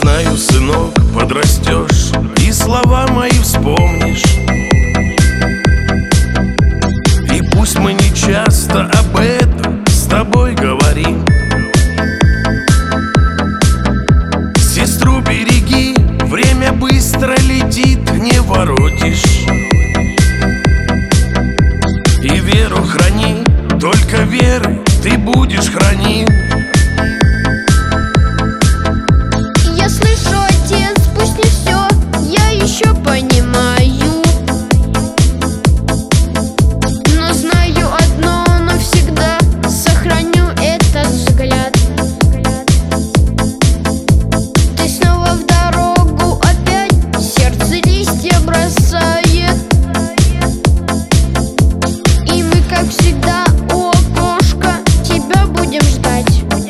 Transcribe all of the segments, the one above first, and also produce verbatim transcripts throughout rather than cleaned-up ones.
знаю, сынок, подрастешь и слова мои вспомнишь. И пусть мы не часто об этом с тобой говорим, сестру береги, время быстро летит, не воротишь. И веру храни, только веры ты будешь храним. Я слышу, отец, пусть не все, я еще понимаю, но знаю одно навсегда, сохраню этот взгляд. Ты снова в дорогу опять, сердце листья бросает, и мы, как всегда, у окошка тебя будем ждать.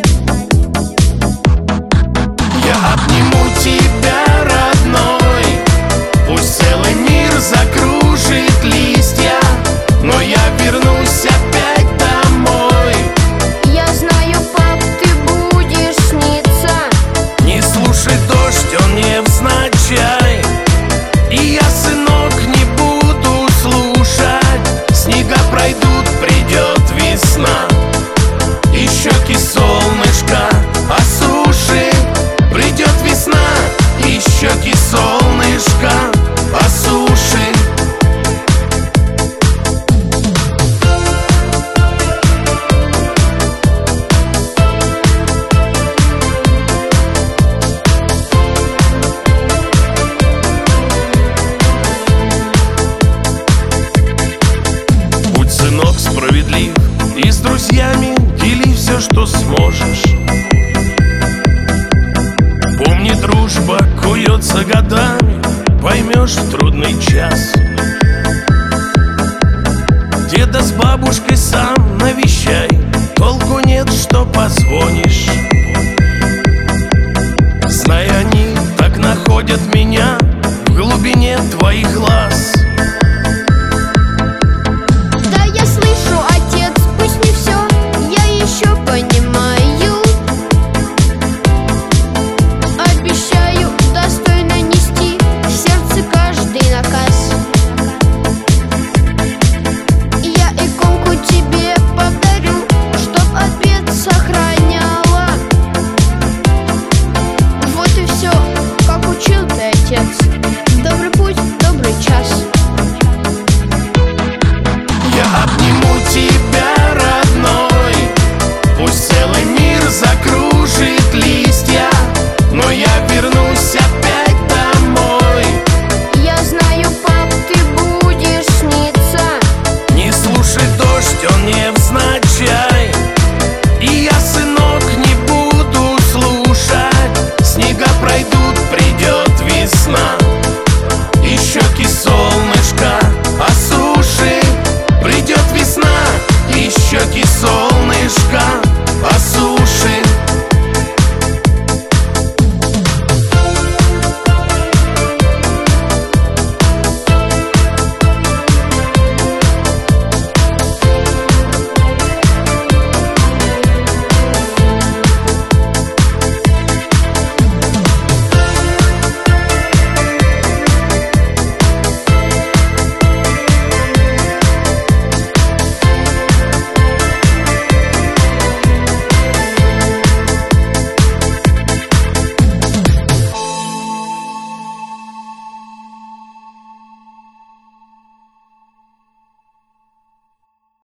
Я обниму тебя, родной, пусть целый мир закружит листья, но я вернусь опять домой. Я знаю, пап, ты будешь сниться. Не слушай дождь, он невзначай, и я, сынок, не буду слушать. Снега пройдут, придет весна, и щеки солнышко осушит. Придет весна, и щеки солнышко осушит. Будь, сынок, справедлив, и с друзьями дели все, что сможешь. Помни, дружба куется годами, поймешь в трудный час. Деда с бабушкой сам